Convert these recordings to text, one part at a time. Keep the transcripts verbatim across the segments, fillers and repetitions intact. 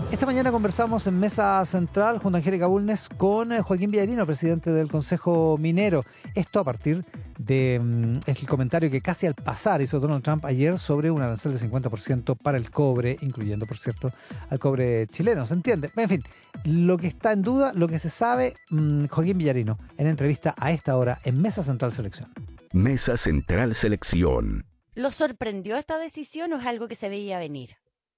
Esta mañana conversamos en Mesa Central junto a Angélica Bulnes con Joaquín Villarino, presidente del Consejo Minero. Esto a partir de mm, el comentario que casi al pasar hizo Donald Trump ayer sobre un arancel de cincuenta por ciento para el cobre, incluyendo, por cierto, al cobre chileno. ¿Se entiende? En fin, lo que está en duda, lo que se sabe, mmm, Joaquín Villarino, en entrevista a esta hora en Mesa Central Selección. Mesa Central Selección. ¿Lo sorprendió esta decisión o es algo que se veía venir?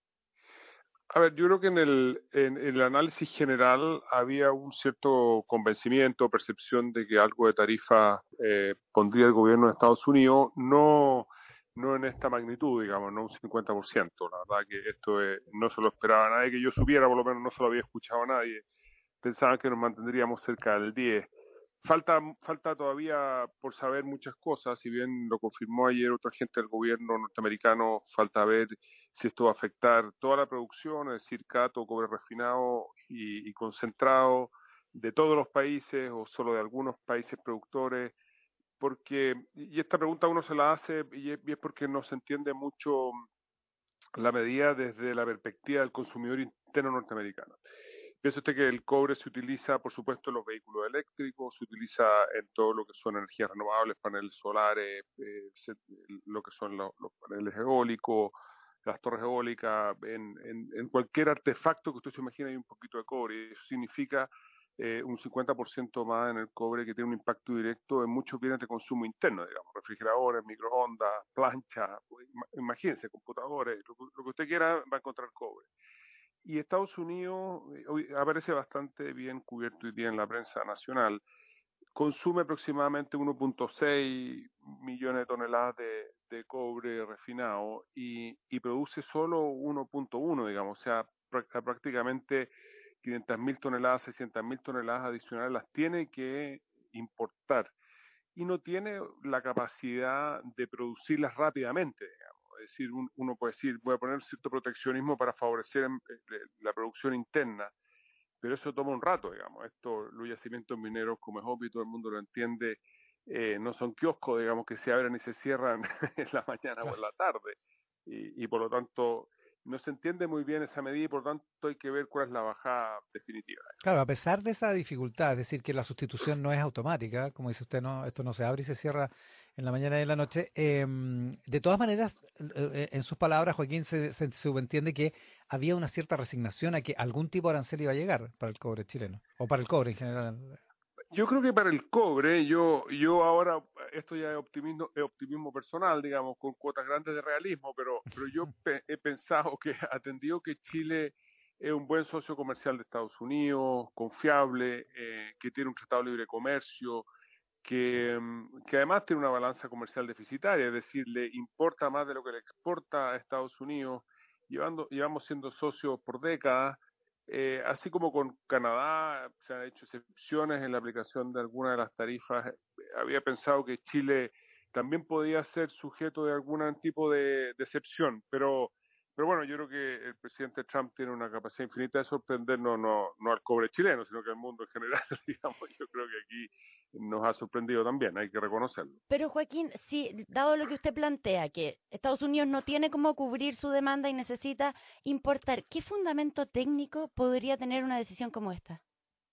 A ver, yo creo que en el, en, en el análisis general había un cierto convencimiento, percepción de que algo de tarifa eh, pondría el gobierno de Estados Unidos, no, no en esta magnitud, digamos, no un cincuenta por ciento. La verdad que esto eh, no se lo esperaba a nadie que yo supiera, por lo menos no se lo había escuchado a nadie. Pensaban que nos mantendríamos cerca del diez. Falta, falta todavía por saber muchas cosas, si bien lo confirmó ayer otra gente del gobierno norteamericano, falta ver si esto va a afectar toda la producción, es decir, cato, cobre refinado y, y concentrado de todos los países o solo de algunos países productores, porque, y esta pregunta uno se la hace y es, y es porque no se entiende mucho la medida desde la perspectiva del consumidor interno norteamericano. Piensa usted que el cobre se utiliza, por supuesto, en los vehículos eléctricos, se utiliza en todo lo que son energías renovables, paneles solares, eh, se, lo que son los, los paneles eólicos, las torres eólicas, en, en, en cualquier artefacto que usted se imagine hay un poquito de cobre. Eso significa eh, un cincuenta por ciento más en el cobre que tiene un impacto directo en muchos bienes de consumo interno, digamos, refrigeradores, microondas, planchas, imagínense, computadores, lo, lo que usted quiera va a encontrar cobre. Y Estados Unidos, hoy aparece bastante bien cubierto hoy día en la prensa nacional, consume aproximadamente uno punto seis millones de toneladas de, de cobre refinado y, y produce solo uno punto uno, digamos, o sea, prácticamente quinientas mil toneladas, seiscientas mil toneladas adicionales las tiene que importar y no tiene la capacidad de producirlas rápidamente, digamos. Es decir, un, uno puede decir, voy a poner cierto proteccionismo para favorecer eh, la producción interna, pero eso toma un rato, digamos. Esto, los yacimientos mineros, como es obvio, todo el mundo lo entiende, eh, no son kioscos, digamos, que se abren y se cierran en la mañana o en la tarde. Y, y por lo tanto, no se entiende muy bien esa medida y por lo tanto hay que ver cuál es la bajada definitiva. Claro, a pesar de esa dificultad, es decir, que la sustitución no es automática, como dice usted, no, esto no se abre y se cierra en la mañana y en la noche. Eh, de todas maneras, eh, en sus palabras, Joaquín, se, se subentiende que había una cierta resignación a que algún tipo de arancel iba a llegar para el cobre chileno, o para el cobre en general. Yo creo que para el cobre, yo, yo ahora, esto ya es optimismo, es optimismo personal, digamos, con cuotas grandes de realismo, pero, pero yo pe he pensado que, atendido que Chile es un buen socio comercial de Estados Unidos, confiable, eh, que tiene un tratado de libre comercio, que, que además tiene una balanza comercial deficitaria, es decir, le importa más de lo que le exporta a Estados Unidos, llevando, llevamos siendo socios por décadas. Eh, así como con Canadá se han hecho excepciones en la aplicación de algunas de las tarifas, eh, había pensado que Chile también podía ser sujeto de algún tipo de, de excepción, pero, pero bueno, yo creo que el presidente Trump tiene una capacidad infinita de sorprendernos, no, no al cobre chileno, sino que al mundo en general, digamos. Yo creo que aquí nos ha sorprendido también, hay que reconocerlo. Pero Joaquín, si dado lo que usted plantea, que Estados Unidos no tiene cómo cubrir su demanda y necesita importar, ¿qué fundamento técnico podría tener una decisión como esta?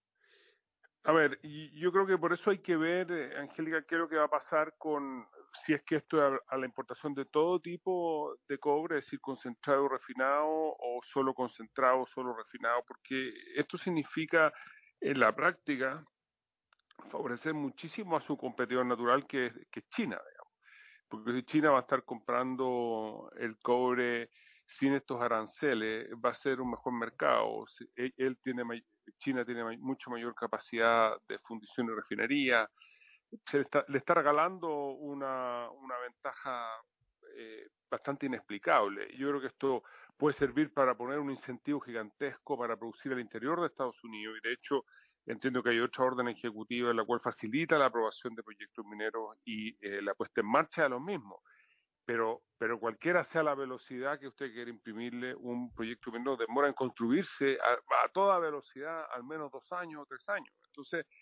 A ver, y yo creo que por eso hay que ver, eh, Angélica, qué es lo que va a pasar con, si es que esto es a, a la importación de todo tipo de cobre, es decir, concentrado o refinado, o solo concentrado, solo refinado, porque esto significa en la práctica favorecer muchísimo a su competidor natural, que es, que es China, digamos. Porque si China va a estar comprando el cobre sin estos aranceles, va a ser un mejor mercado. Él, él tiene, China tiene mucho mayor capacidad de fundición y refinería. Se le está, le está regalando una, una ventaja eh, bastante inexplicable. Yo creo que esto puede servir para poner un incentivo gigantesco para producir al interior de Estados Unidos, y de hecho entiendo que hay otra orden ejecutiva en la cual facilita la aprobación de proyectos mineros y eh, la puesta en marcha de los mismos. Pero, pero cualquiera sea la velocidad que usted quiera imprimirle, un proyecto minero demora en construirse a, a toda velocidad al menos dos años o tres años. Entonces,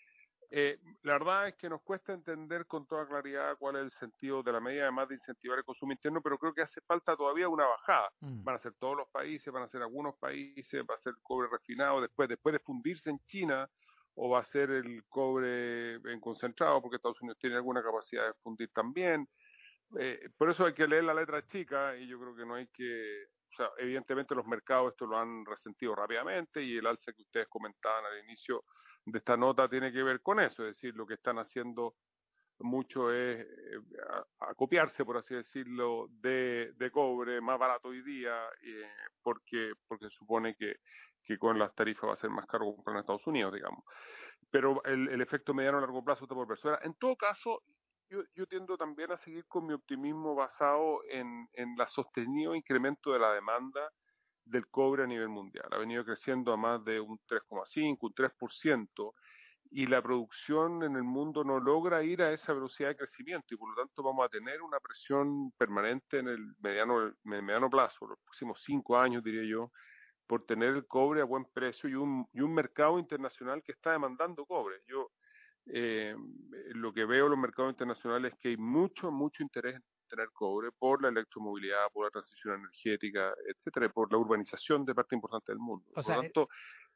Eh, la verdad es que nos cuesta entender con toda claridad cuál es el sentido de la medida, además de incentivar el consumo interno, pero creo que hace falta todavía una bajada. Mm. Van a ser todos los países, van a ser algunos países, va a ser cobre refinado después, después de fundirse en China, o va a ser el cobre en concentrado, porque Estados Unidos tiene alguna capacidad de fundir también. Eh, por eso hay que leer la letra chica y yo creo que no hay que, o sea, evidentemente los mercados esto lo han resentido rápidamente y el alza que ustedes comentaban al inicio de esta nota tiene que ver con eso, es decir, lo que están haciendo mucho es eh, a- acopiarse, por así decirlo, de, de cobre más barato hoy día, eh, porque, porque supone que, que con las tarifas va a ser más caro comprar en Estados Unidos, digamos. Pero el, el efecto mediano a largo plazo está por verse. Ahora, en todo caso, yo, yo tiendo también a seguir con mi optimismo basado en, en la sostenido incremento de la demanda del cobre a nivel mundial. Ha venido creciendo a más de un tres coma cinco, un tres por ciento, y la producción en el mundo no logra ir a esa velocidad de crecimiento y por lo tanto vamos a tener una presión permanente en el mediano, en el mediano plazo, los próximos cinco años diría yo, por tener el cobre a buen precio y un, y un mercado internacional que está demandando cobre. Yo eh, lo que veo en los mercados internacionales es que hay mucho, mucho interés en tener cobre por la electromovilidad, por la transición energética, etcétera, y por la urbanización de parte importante del mundo. O Por sea, lo el, tanto,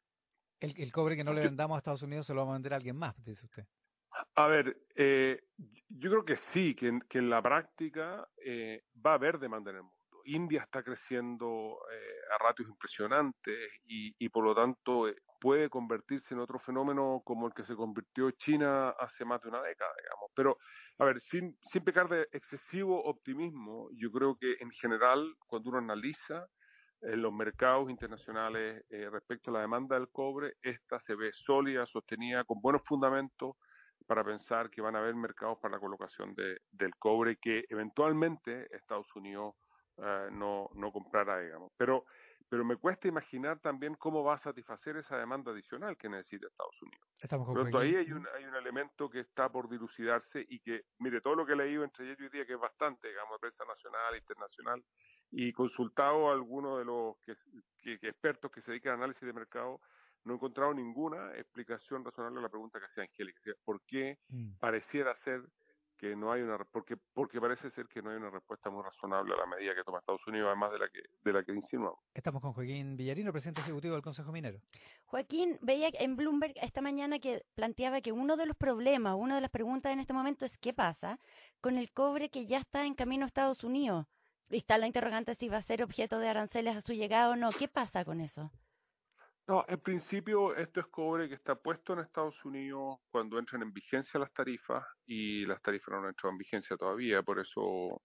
el- el cobre que no le yo, vendamos a Estados Unidos se lo va a vender a alguien más, dice usted. a ver, eh, yo creo que sí, que en, que en la práctica eh, va a haber demanda en el mundo. India está creciendo eh, a ratios impresionantes y, y por lo tanto eh, puede convertirse en otro fenómeno como el que se convirtió China hace más de una década, digamos. Pero, a ver, sin, sin pecar de excesivo optimismo, yo creo que en general, cuando uno analiza en los mercados internacionales eh, respecto a la demanda del cobre, esta se ve sólida, sostenida, con buenos fundamentos para pensar que van a haber mercados para la colocación de, del cobre que eventualmente Estados Unidos eh, no, no comprará, digamos. Pero, pero me cuesta imaginar también cómo va a satisfacer esa demanda adicional que necesita Estados Unidos. Estamos con Por lo tanto, ahí Joaquín. hay un, hay un elemento que está por dilucidarse y que, mire, todo lo que he leído entre ayer y hoy día, que es bastante, digamos, de prensa nacional, internacional, y consultado a algunos de los que, que, que expertos que se dedican al análisis de mercado, no he encontrado ninguna explicación razonable a la pregunta que hacía Angélica. ¿Por qué Mm. pareciera ser que no hay una porque porque parece ser que no hay una respuesta muy razonable a la medida que toma Estados Unidos, además de la que de la que insinuamos? Estamos con Joaquín Villarino, presidente ejecutivo del Consejo Minero. Joaquín, veía en Bloomberg esta mañana que planteaba que uno de los problemas, una de las preguntas en este momento es qué pasa con el cobre que ya está en camino a Estados Unidos. Y está la interrogante si va a ser objeto de aranceles a su llegada o no. ¿Qué pasa con eso? No, en principio esto es cobre que está puesto en Estados Unidos cuando entran en vigencia las tarifas y las tarifas no han entrado en vigencia todavía, por eso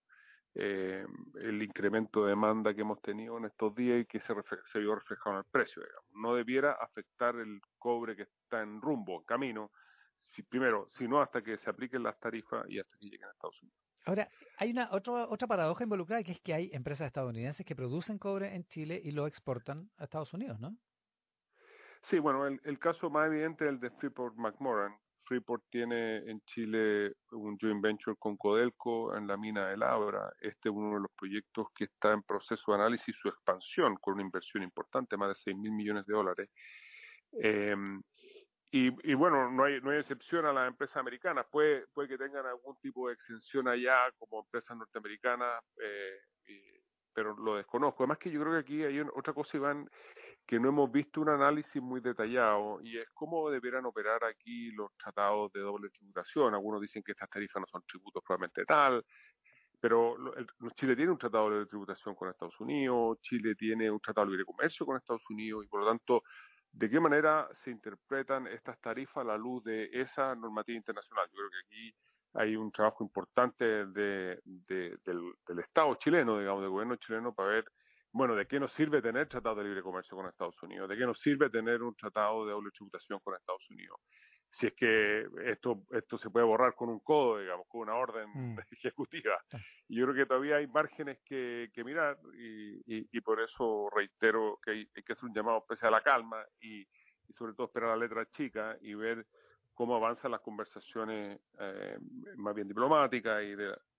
eh, el incremento de demanda que hemos tenido en estos días y que se, refle- se vio reflejado en el precio, digamos. No debiera afectar el cobre que está en rumbo, en camino, si, primero, sino hasta que se apliquen las tarifas y hasta que lleguen a Estados Unidos. Ahora, hay una otra otra paradoja involucrada, que es que hay empresas estadounidenses que producen cobre en Chile y lo exportan a Estados Unidos, ¿no? Sí, bueno, el, el caso más evidente es el de Freeport McMoran. Freeport tiene en Chile un joint venture con Codelco en la mina de Labra. Este es uno de los proyectos que está en proceso de análisis y su expansión con una inversión importante, más de seis mil millones de dólares. Eh, y, y bueno, no hay, no hay excepción a las empresas americanas. Puede, puede que tengan algún tipo de exención allá como empresas norteamericanas, eh, y- pero lo desconozco. Además que yo creo que aquí hay un- otra cosa, Iván, que no hemos visto un análisis muy detallado y es cómo deberán operar aquí los tratados de doble tributación. Algunos dicen que estas tarifas no son tributos probablemente tal, pero lo- el- Chile tiene un tratado de libre tributación con Estados Unidos, Chile tiene un tratado de libre comercio con Estados Unidos y por lo tanto, ¿de qué manera se interpretan estas tarifas a la luz de esa normativa internacional? Yo creo que aquí hay un trabajo importante de, de- del, del Estado chileno, digamos, del gobierno chileno para ver, bueno, ¿de qué nos sirve tener tratado de libre comercio con Estados Unidos? ¿De qué nos sirve tener un tratado de doble tributación con Estados Unidos? Si es que esto esto se puede borrar con un codo, digamos, con una orden Mm. ejecutiva. Ah. Y yo creo que todavía hay márgenes que, que mirar y, y, y por eso reitero que hay, hay que hacer un llamado especial a la calma y, y sobre todo esperar la letra chica y ver cómo avanzan las conversaciones eh, más bien diplomáticas y de,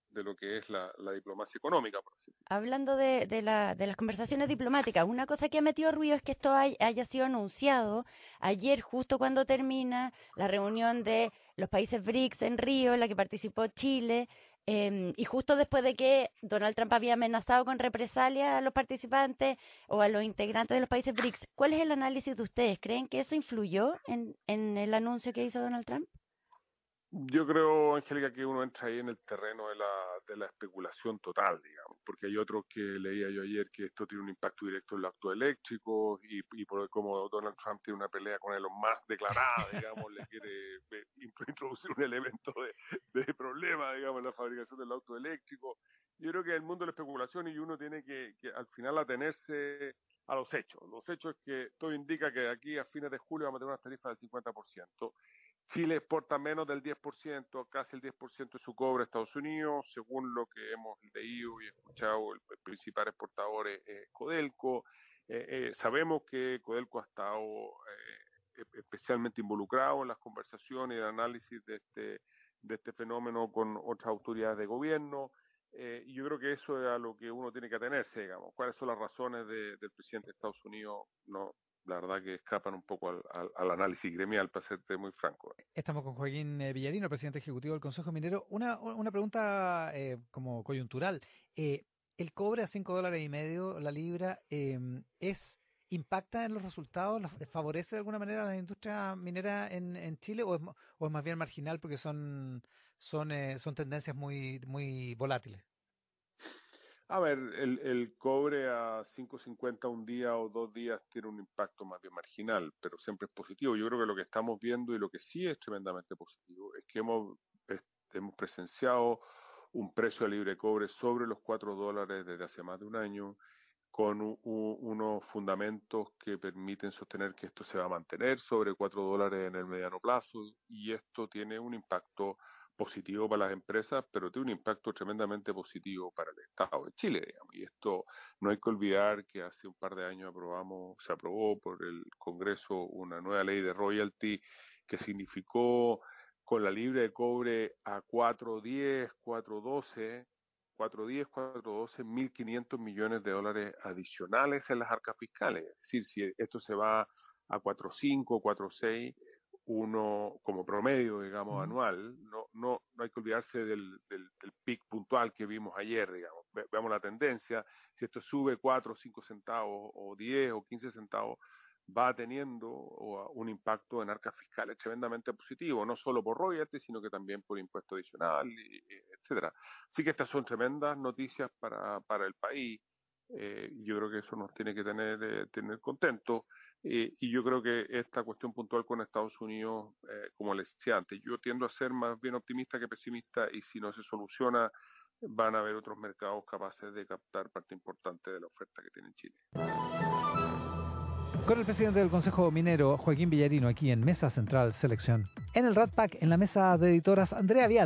de lo que es la, la diplomacia económica, por así decirlo. Hablando de, de, la, de las conversaciones diplomáticas, una cosa que ha metido ruido es que esto hay, haya sido anunciado ayer, justo cuando termina la reunión de los países BRICS en Río, en la que participó Chile, eh, y justo después de que Donald Trump había amenazado con represalias a los participantes o a los integrantes de los países BRICS. ¿Cuál es el análisis de ustedes? ¿Creen que eso influyó en, en el anuncio que hizo Donald Trump? Yo creo, Angélica, que uno entra ahí en el terreno de la, de la especulación total, digamos, porque hay otros que leía yo ayer que esto tiene un impacto directo en los autos eléctricos y, y por como Donald Trump tiene una pelea con Elon Musk declarada, digamos, le quiere eh, introducir un elemento de, de problema, digamos, en la fabricación del auto eléctrico. Yo creo que es el mundo de la especulación y uno tiene que, que al final atenerse a los hechos. Los hechos es que todo indica que de aquí a fines de julio vamos a tener unas tarifas del cincuenta por ciento. Chile exporta menos del diez por ciento, casi el diez por ciento de su cobre a Estados Unidos, según lo que hemos leído y escuchado, el, el principal exportador es, es Codelco. Eh, eh, sabemos que Codelco ha estado eh, especialmente involucrado en las conversaciones y el análisis de este, de este fenómeno con otras autoridades de gobierno. Eh, y yo creo que eso es a lo que uno tiene que atenerse, digamos. ¿Cuáles son las razones de, del presidente de Estados Unidos? No, la verdad que escapan un poco al, al, al análisis gremial, para serte muy franco. Estamos con Joaquín eh, Villarino, presidente ejecutivo del Consejo Minero. Una, una pregunta eh, como coyuntural. Eh, ¿El cobre a cinco dólares y medio la libra eh, es impacta en los resultados? ¿Los favorece de alguna manera a la industria minera en, en Chile o es, o es más bien marginal porque son son eh, son tendencias muy muy volátiles? A ver, el, el cobre a cinco cincuenta un día o dos días tiene un impacto más bien marginal, pero siempre es positivo. Yo creo que lo que estamos viendo y lo que sí es tremendamente positivo es que hemos, es, hemos presenciado un precio de libre cobre sobre los cuatro dólares desde hace más de un año, con u, u, unos fundamentos que permiten sostener que esto se va a mantener sobre cuatro dólares en el mediano plazo, y esto tiene un impacto positivo para las empresas, pero tiene un impacto tremendamente positivo para el Estado de Chile, digamos. Y esto no hay que olvidar que hace un par de años aprobamos, se aprobó por el Congreso una nueva ley de royalty que significó con la libra de cobre a cuatro diez, cuatro doce, cuatro diez, cuatro doce, mil quinientos millones de dólares adicionales en las arcas fiscales. Es decir, si esto se va a cuatro cinco, cuatro seis, uno como promedio, digamos, ¿Mm? anual, no, no, no hay que olvidarse del, del, del pic puntual que vimos ayer, digamos. Ve, veamos la tendencia, si esto sube cuatro o cinco centavos, o diez o quince centavos, va teniendo un impacto en arcas fiscales tremendamente positivo, no solo por royalties, sino que también por impuesto adicional, y, etcétera. Así que estas son tremendas noticias para, para el país. Eh, yo creo que eso nos tiene que tener, eh, tener contentos. Eh, y yo creo que esta cuestión puntual con Estados Unidos, eh, como les decía antes, yo tiendo a ser más bien optimista que pesimista, y si no se soluciona, van a haber otros mercados capaces de captar parte importante de la oferta que tiene Chile. Con el presidente del Consejo Minero, Joaquín Villarino, aquí en Mesa Central Selección. En el Rat Pack, en la mesa de editoras, Andrea Vial.